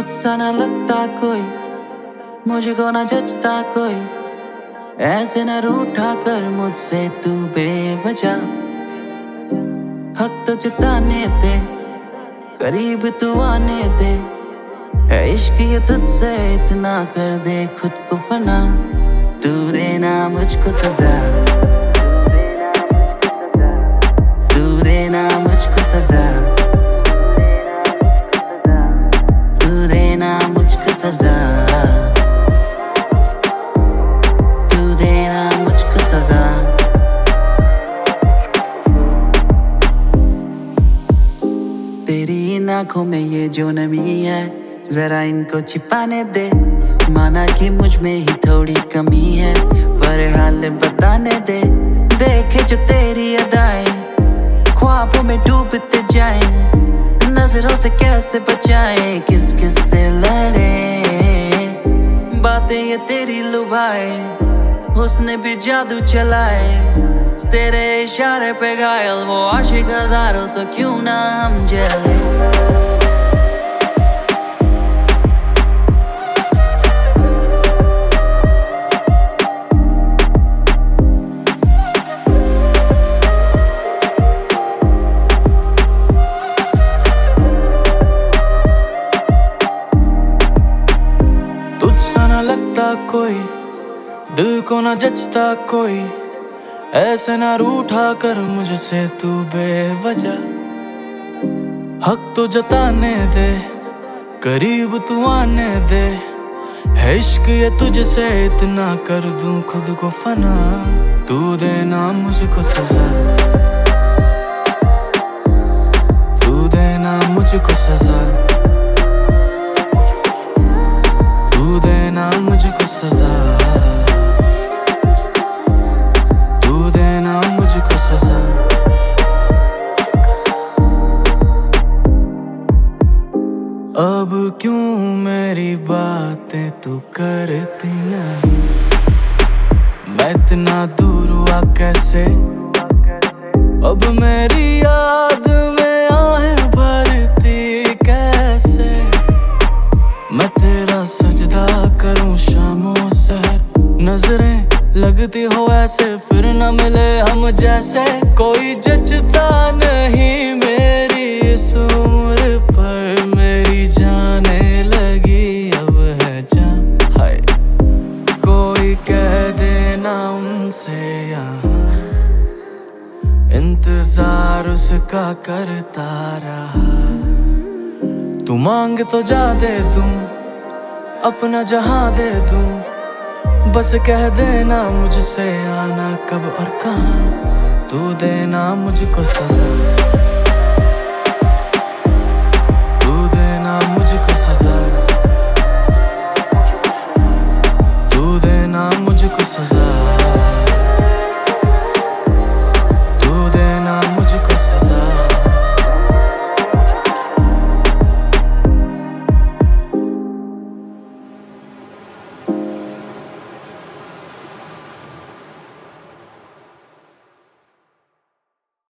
तुझसा ना लगता कोई, मुझको ना जचता कोई, ऐसे न रूठा कर मुझसे तू बेवजह। हक तो जताने दे, करीब तू आने दे, है इश्क ये तुझसे इतना कर दे खुद को फना। तू देना मुझको सजा, तू देना मुझको सजा, तू देना मुझको सजा, तू देना मुझको सजा। तेरी इन आँखों में ये जो नमी है, जरा इनको छिपाने दे। माना कि मुझ में ही थोड़ी कमी है, पर हाल बताने दे। देखे जो तेरी अदाएं, ख्वाबों में डूबते जाएं, नजरों से कैसे बचाएं, किस किस से लड़े। बातें ये तेरी लुभाए, उसने भी जादू चलाए। तेरे इशारे पे घायल वो आशिक हजारों, तो क्यों ना हम जले। तुझसा ना लगता कोई, दिल को ना जचता कोई, ऐसे ना रूठा कर मुझसे तू बेवजह। हक तो जताने दे, करीब तू आने दे, है इश्क ये तुझसे इतना कर दूं खुद को फना। तू देना मुझको सजा, तू देना मुझको सजा, तू देना मुझको सजा, तू देना मुझको सजा। अब क्यों मेरी बातें तू करती नहीं, मैं इतना दूर हुआ कैसे। अब मेरी याद में आहें भरती कैसे, मैं तेरा सजदा करूं शामों सहर। नजरें लगती हो ऐसे फिर न मिले हम जैसे, कोई जचता नहीं मेरी इस उम्र पर। मेरी जाने लगी अब है जान, हाय कोई कह देना उनसे यहाँ, इंतजार उसका करता रहा। तू मांग तो जा दे दूं, अपना जहां दे दूं, बस कह देना मुझसे आना कब और कहाँ। तू देना मुझको सजा।